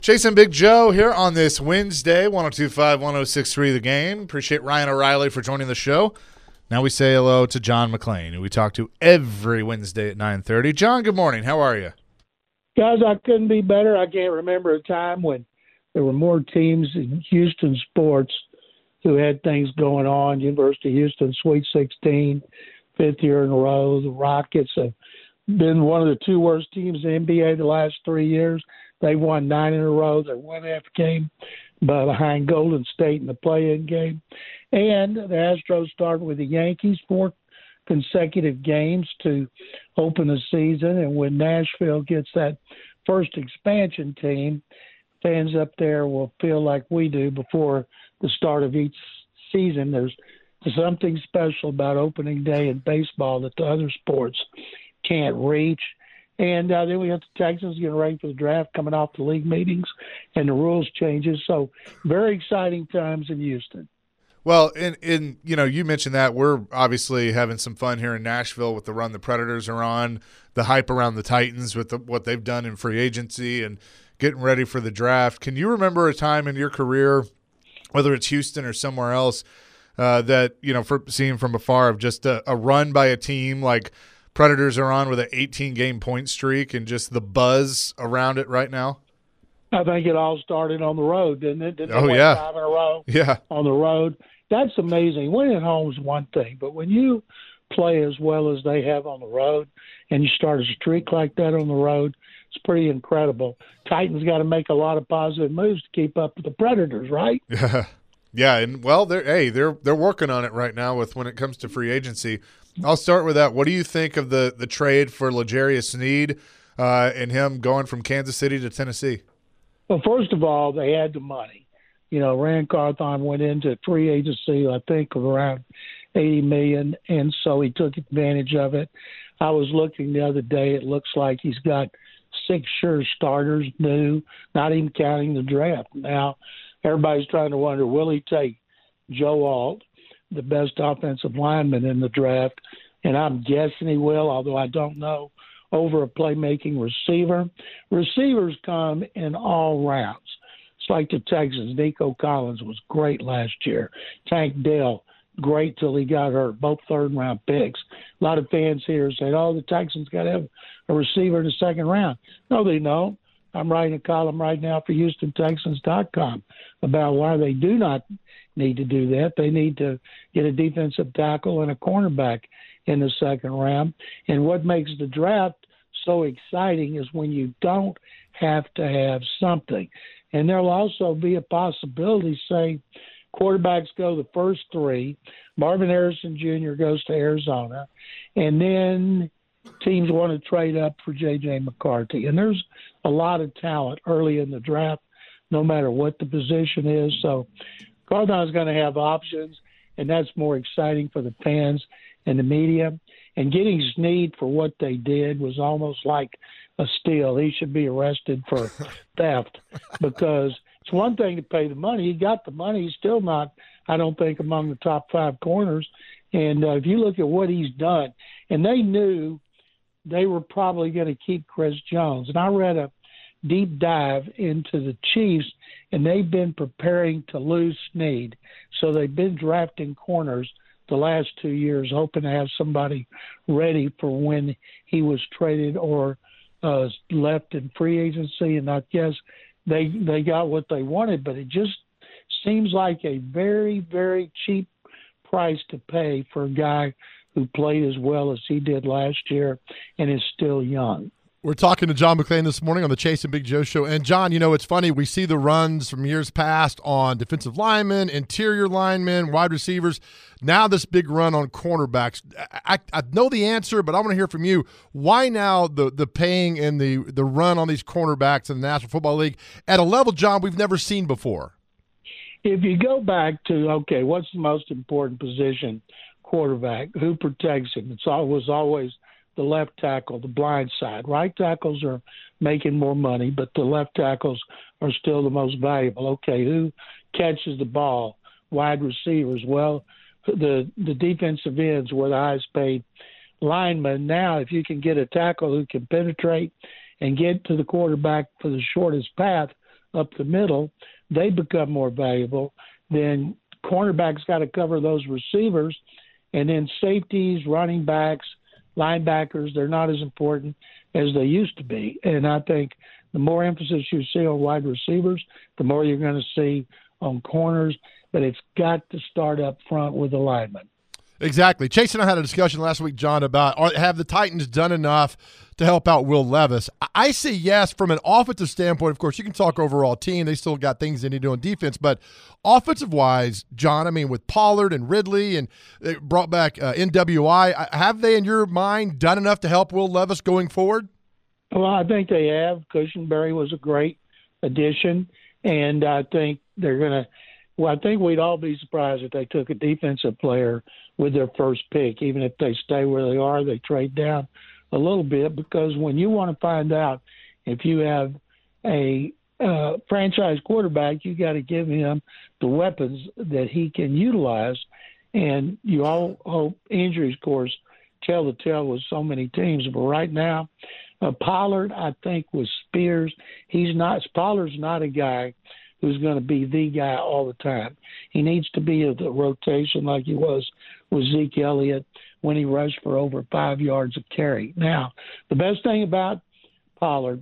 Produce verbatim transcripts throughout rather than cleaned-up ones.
Chasing Big Joe here on this Wednesday, one oh two point five, one oh six point three The Game. Appreciate Ryan O'Reilly for joining the show. Now we say hello to John McClain, who we talk to every Wednesday at nine thirty. John, good morning. How are you? Guys, I couldn't be better. I can't remember a time when there were more teams in Houston sports who had things going on. University of Houston, Sweet sixteen, fifth year in a row. The Rockets have been one of the two worst teams in the N B A the last three years. They've won nine in a row. They're one half game behind Golden State in the play-in game. And the Astros started with the Yankees, four consecutive games to open the season. And when Nashville gets that first expansion team, fans up there will feel like we do before the start of each season. There's something special about opening day in baseball that the other sports can't reach. And uh, then we have the Texans getting ready for the draft, coming off the league meetings and the rules changes. So very exciting times in Houston. Well, in, in you know, you mentioned that we're obviously having some fun here in Nashville with the run the Predators are on, the hype around the Titans with the, what they've done in free agency and getting ready for the draft. Can you remember a time in your career, whether it's Houston or somewhere else, uh, that, you know, for seeing from afar of just a, a run by a team like Predators are on with an eighteen-game point streak and just the buzz around it right now? I think it all started on the road, didn't it? Didn't oh, they yeah. Five in a row yeah. on the road. That's amazing. Winning at home is one thing, but when you play as well as they have on the road and you start a streak like that on the road, it's pretty incredible. Titans got to make a lot of positive moves to keep up with the Predators, right? Yeah. Yeah, and well, they're hey, they're they're working on it right now with when it comes to free agency. I'll start with that. What do you think of the the trade for L'Jarius Sneed uh, and him going from Kansas City to Tennessee? Well, first of all, they had the money. You know, Rand Carthon went into free agency, I think, of around eighty million dollars, and so he took advantage of it. I was looking the other day. It looks like he's got six sure starters new, not even counting the draft. Now, everybody's trying to wonder, will he take Joe Alt, the best offensive lineman in the draft? And I'm guessing he will, although I don't know, over a playmaking receiver. Receivers come in all rounds. It's like the Texans. Nico Collins was great last year. Tank Dell, great till he got hurt. Both third-round picks. A lot of fans here said, oh, the Texans got to have a receiver in the second round. No, they don't. I'm writing a column right now for Houston Texans dot com about why they do not need to do that. They need to get a defensive tackle and a cornerback in the second round. And what makes the draft so exciting is when you don't have to have something. And there'll also be a possibility, say, quarterbacks go the first three, Marvin Harrison Junior goes to Arizona, and then teams want to trade up for J J McCarthy. And there's a lot of talent early in the draft, no matter what the position is. So Cardinal's going to have options, and that's more exciting for the fans and the media. And getting Sneed for what they did was almost like a steal. He should be arrested for theft because it's one thing to pay the money. He got the money. He's still not, I don't think, among the top five corners. And uh, if you look at what he's done, and they knew they were probably going to keep Chris Jones. And I read a deep dive into the Chiefs, and they've been preparing to lose Sneed. So they've been drafting corners the last two years, hoping to have somebody ready for when he was traded or uh, left in free agency. And I guess they they got what they wanted, but it just seems like a very, very cheap price to pay for a guy who played as well as he did last year and is still young. We're talking to John McClain this morning on the Chasing Big Joe show. And, John, you know, it's funny. We see the runs from years past on defensive linemen, interior linemen, wide receivers. Now this big run on cornerbacks. I, I know the answer, but I want to hear from you. Why now the the paying and the, the run on these cornerbacks in the National Football League at a level, John, we've never seen before? If you go back to, okay, what's the most important position? Quarterback. Who protects him? It's always always the left tackle, the blind side. Right tackles are making more money, but the left tackles are still the most valuable. Okay, who catches the ball? Wide receivers. Well, the the defensive ends were the highest paid linemen. Now, if you can get a tackle who can penetrate and get to the quarterback for the shortest path up the middle, they become more valuable. Then cornerbacks got to cover those receivers, and then safeties, running backs, linebackers, they're not as important as they used to be. And I think the more emphasis you see on wide receivers, the more you're going to see on corners, but it's got to start up front with the linemen. Exactly. Chase and I had a discussion last week, John, about are, have the Titans done enough to help out Will Levis? I say yes from an offensive standpoint. Of course, you can talk overall team. They still got things they need to do on defense. But offensive-wise, John, I mean, with Pollard and Ridley and they brought back uh, N W I, have they, in your mind, done enough to help Will Levis going forward? Well, I think they have. Cushenberry was a great addition, and I think they're going to – well, I think we'd all be surprised if they took a defensive player with their first pick. Even if they stay where they are, they trade down a little bit, because when you want to find out if you have a uh, franchise quarterback, you got to give him the weapons that he can utilize. And you all hope injuries, of course, tell the tale with so many teams. But right now, uh, Pollard, I think, with Spears, he's not – Pollard's not a guy – who's going to be the guy all the time. He needs to be at the rotation like he was with Zeke Elliott when he rushed for over five yards of carry. Now, the best thing about Pollard,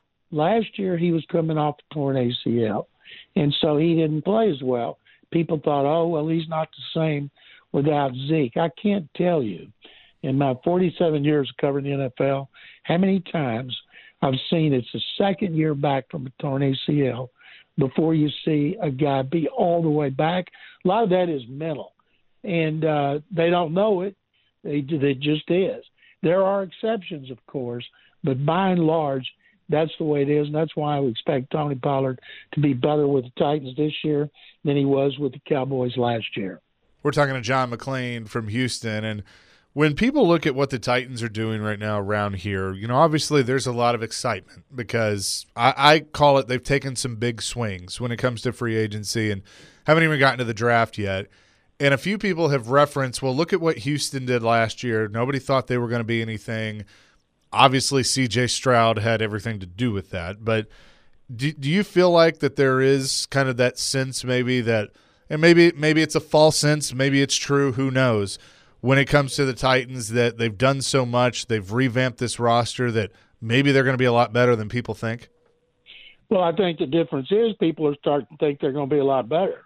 last year he was coming off a torn A C L, and so he didn't play as well. People thought, oh, well, he's not the same without Zeke. I can't tell you, in my forty-seven years of covering the N F L, how many times I've seen it's the second year back from a torn A C L before you see a guy be all the way back. A lot of that is mental, and uh, they don't know it. They, it just is. There are exceptions, of course, but by and large, that's the way it is, and that's why I would expect Tony Pollard to be better with the Titans this year than he was with the Cowboys last year. We're talking to John McClain from Houston, and when people look at what the Titans are doing right now around here, you know, obviously there's a lot of excitement because I, I call it they've taken some big swings when it comes to free agency and haven't even gotten to the draft yet. And a few people have referenced, well, look at what Houston did last year. Nobody thought they were going to be anything. Obviously, C J Stroud had everything to do with that. But do, do you feel like that there is kind of that sense maybe that – and maybe maybe it's a false sense, maybe it's true, who knows – when it comes to the Titans, that they've done so much, they've revamped this roster, that maybe they're going to be a lot better than people think? Well, I think the difference is people are starting to think they're going to be a lot better.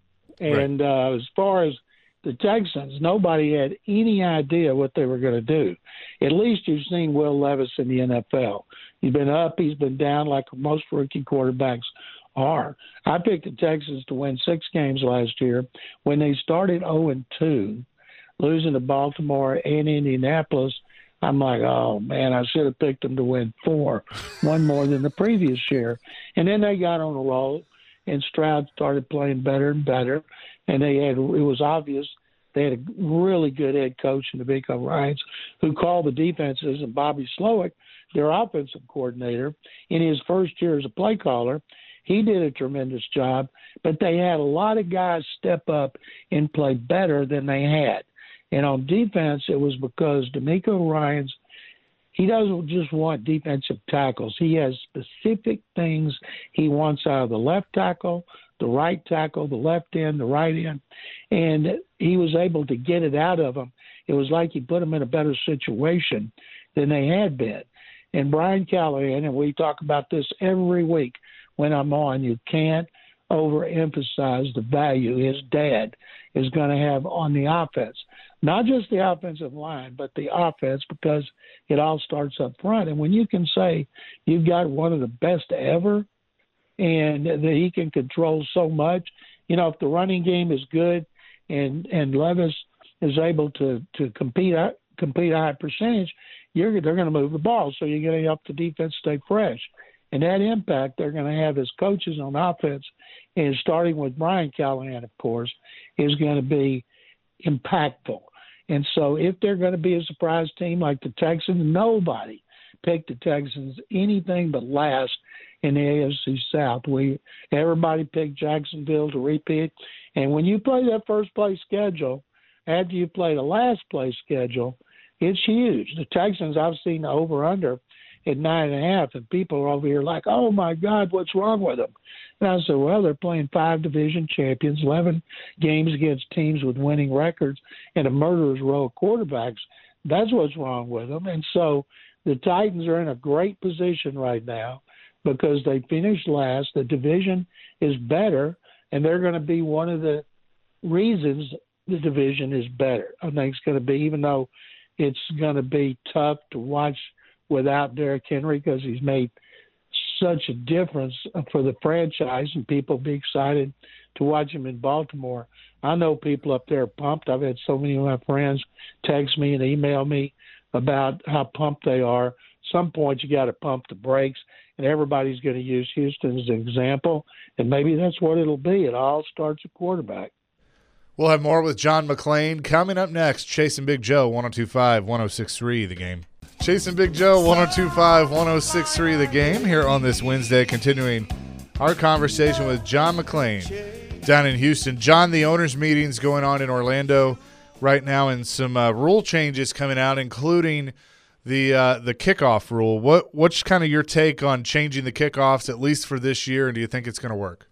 And right. uh, as far as the Texans, nobody had any idea what they were going to do. At least you've seen Will Levis in the N F L. He's been up, he's been down like most rookie quarterbacks are. I picked the Texans to win six games last year. When they started oh and two, losing to Baltimore and Indianapolis, I'm like, oh, man, I should have picked them to win four, one more than the previous year. And then they got on a roll, and Stroud started playing better and better, and they had it was obvious they had a really good head coach in DeMeco Ryans who called the defenses, and Bobby Slowick, their offensive coordinator, in his first year as a play caller, he did a tremendous job, but they had a lot of guys step up and play better than they had. And on defense, it was because DeMeco Ryans, he doesn't just want defensive tackles. He has specific things he wants out of the left tackle, the right tackle, the left end, the right end. And he was able to get it out of them. It was like he put them in a better situation than they had been. And Brian Callahan, and we talk about this every week when I'm on, you can't overemphasize the value his dad is going to have on the offense. Not just the offensive line, but the offense, because it all starts up front. And when you can say you've got one of the best ever and that he can control so much, you know, if the running game is good and, and Levis is able to, to compete, compete a high percentage, you're, they're going to move the ball. So you're going to help the defense stay fresh. And that impact they're going to have as coaches on offense, and starting with Brian Callahan, of course, is going to be impactful. And so if they're going to be a surprise team like the Texans, nobody picked the Texans anything but last in the A F C South. We everybody picked Jacksonville to repeat. And when you play that first place schedule, after you play the last place schedule, it's huge. The Texans, I've seen the over-under at nine and a half, and people are over here like, oh my God, what's wrong with them? And I said, well, they're playing five division champions, eleven games against teams with winning records, and a murderer's row of quarterbacks. That's what's wrong with them. And so the Titans are in a great position right now because they finished last. The division is better, and they're going to be one of the reasons the division is better. I think it's going to be, even though it's going to be tough to watch without Derrick Henry because he's made such a difference for the franchise, and people be excited to watch him in Baltimore. I know people up there are pumped. I've had so many of my friends text me and email me about how pumped they are. At some point you got to pump the brakes, and everybody's going to use Houston as an example, and maybe that's what it'll be. It all starts at quarterback. We'll have more with John McClain coming up next. Chasing Big Joe, one oh two point five, one oh six point three The Game. Chasing Big Joe, one oh two point five, one oh six point three The Game, here on this Wednesday, continuing our conversation with John McClain down in Houston. John, the owners' meeting's going on in Orlando right now, and some uh, rule changes coming out, including the uh, the kickoff rule. What What's kind of your take on changing the kickoffs, at least for this year, and do you think it's going to work?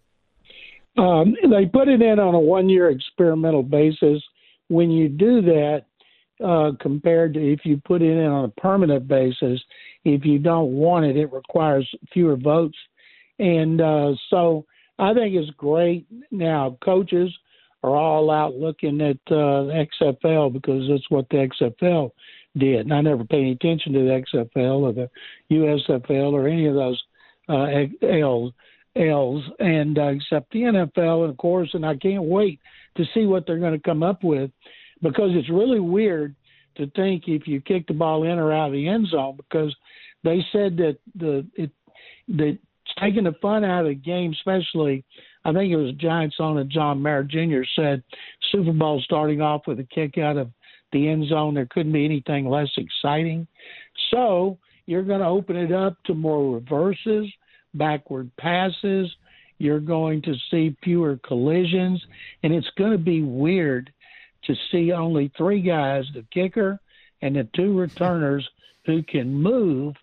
Um, they put it in on a one-year experimental basis. When you do that, uh, compared to if you put it in on a permanent basis, if you don't want it, it requires fewer votes. And uh, so I think it's great. Now, coaches are all out looking at uh, the X F L because that's what the X F L did. And I never paid any attention to the X F L or the U S F L or any of those uh, L's. L's and uh, except the N F L, and of course, and I can't wait to see what they're going to come up with, because it's really weird to think if you kick the ball in or out of the end zone, because they said that the it that taking the fun out of the game, especially I think it was Giants owner John Mara Junior said Super Bowl starting off with a kick out of the end zone, there couldn't be anything less exciting. So you're going to open it up to more reverses, backward passes. You're going to see fewer collisions, and it's going to be weird to see only three guys, the kicker and the two returners, who can move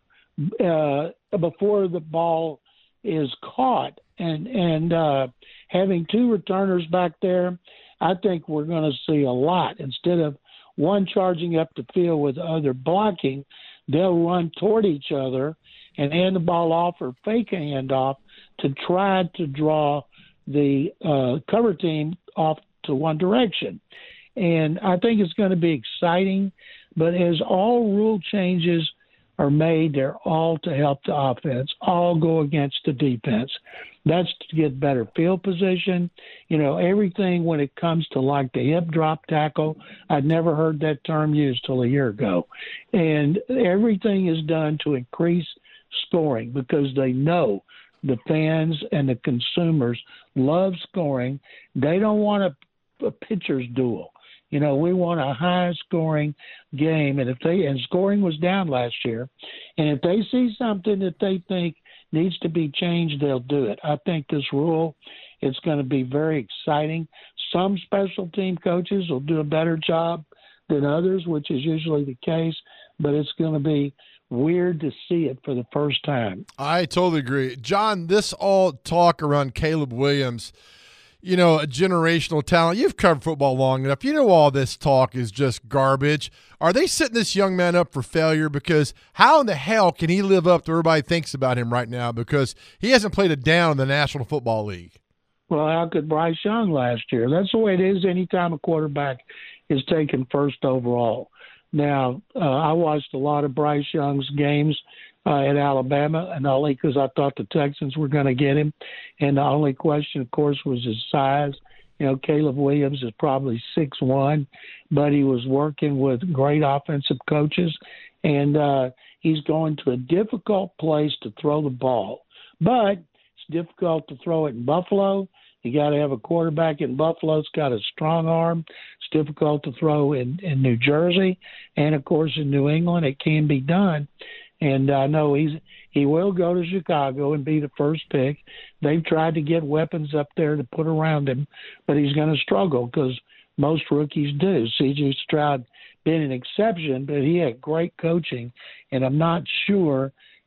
uh, before the ball is caught. And and uh, having two returners back there, I think we're going to see a lot. Instead of one charging up the field with the other blocking, they'll run toward each other and hand the ball off or fake a handoff to try to draw the uh, cover team off to one direction. And I think it's going to be exciting, but as all rule changes are made, they're all to help the offense, all go against the defense. That's to get better field position. You know, everything when it comes to like the hip drop tackle, I'd never heard that term used till a year ago. And everything is done to increase scoring because they know the fans and the consumers love scoring. They don't want a, a pitcher's duel. You know, we want a high-scoring game, and if they and scoring was down last year, and if they see something that they think needs to be changed, they'll do it. I think this rule is going to be very exciting. Some special team coaches will do a better job than others, which is usually the case, but it's going to be weird to see it for the first time. I totally agree. John, this all talk around Caleb Williams, you know, a generational talent. You've covered football long enough. You know all this talk is just garbage. Are they setting this young man up for failure? Because how in the hell can he live up to what everybody thinks about him right now? Because he hasn't played a down in the National Football League. Well, how could Bryce Young last year? That's the way it is anytime a quarterback is taken first overall. Now, uh, I watched a lot of Bryce Young's games uh, at Alabama, and only because I thought the Texans were going to get him. And the only question, of course, was his size. You know, Caleb Williams is probably six one, but he was working with great offensive coaches, and uh, he's going to a difficult place to throw the ball. But it's difficult to throw it in Buffalo. You got to have a quarterback in Buffalo that's got a strong arm. It's difficult to throw in, in New Jersey, and of course in New England it can be done. And I know he's he will go to Chicago and be the first pick. They've tried to get weapons up there to put around him, but he's going to struggle because most rookies do. C J Stroud been an exception, but he had great coaching, and I'm not sure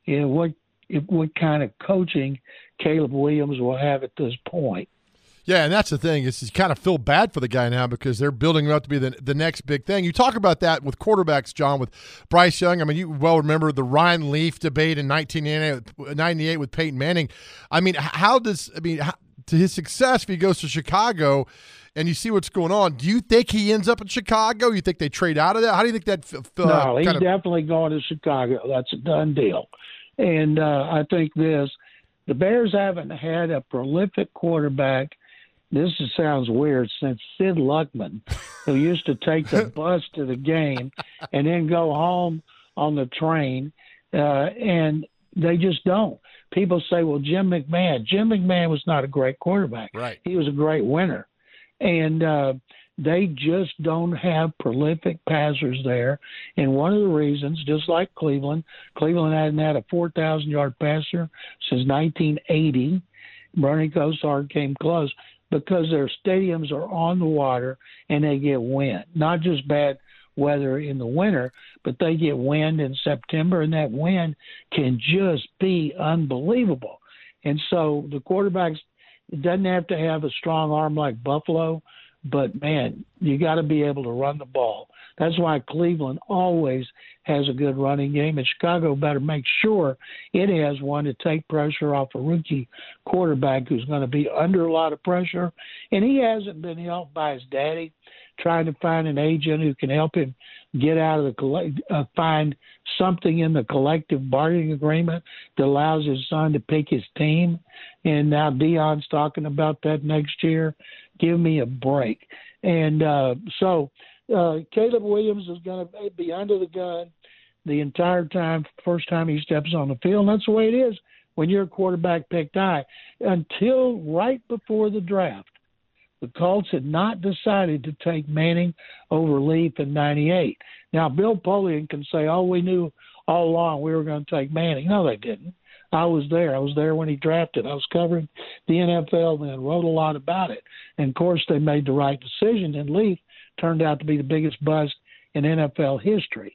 you know, what what kind of coaching Caleb Williams will have at this point. Yeah, and that's the thing is you kind of feel bad for the guy now because they're building him up to be the, the next big thing. You talk about that with quarterbacks, John, with Bryce Young. I mean, you well remember the Ryan Leaf debate in nineteen ninety-eight with Peyton Manning. I mean, how does – I mean, how, to his success if he goes to Chicago and you see what's going on, do you think he ends up in Chicago? You think they trade out of that? How do you think that f- uh, – No, he's kind of... definitely going to Chicago. That's a done deal. And uh, I think this – the Bears haven't had a prolific quarterback – this sounds weird, since Sid Luckman, who used to take the bus to the game and then go home on the train, uh, and they just don't. People say, well, Jim McMahon. Jim McMahon was not a great quarterback. Right. He was a great winner. And uh, they just don't have prolific passers there. And one of the reasons, just like Cleveland, Cleveland hadn't had a four thousand yard passer since nineteen eighty. Bernie Kosar came close. Because their stadiums are on the water and they get wind, not just bad weather in the winter, but they get wind in September, and that wind can just be unbelievable. And so the quarterbacks, it doesn't have to have a strong arm like Buffalo, but, man, you got to be able to run the ball. That's why Cleveland always has a good running game, and Chicago better make sure it has one to take pressure off a rookie quarterback who's going to be under a lot of pressure. And he hasn't been helped by his daddy, trying to find an agent who can help him get out of the collect, uh, find something in the collective bargaining agreement that allows his son to pick his team. And now Deion's talking about that next year. Give me a break. And uh, so uh, Caleb Williams is going to be under the gun the entire time, first time he steps on the field. And that's the way it is when you're a quarterback picked high. Until right before the draft, the Colts had not decided to take Manning over Leaf in ninety-eight. Now, Bill Polian can say, oh, we knew all along we were going to take Manning. No, they didn't. I was there. I was there when he drafted. I was covering the N F L and wrote a lot about it. And, of course, they made the right decision, and Leaf turned out to be the biggest bust in N F L history.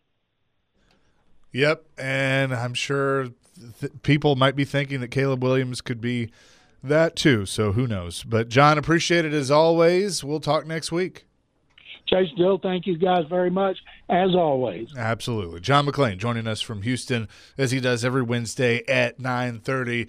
Yep, and I'm sure th- people might be thinking that Caleb Williams could be that too, so who knows. But, John, appreciate it as always. We'll talk next week. Chase Dill, thank you guys very much, as always. Absolutely. John McClain joining us from Houston, as he does every Wednesday at nine thirty.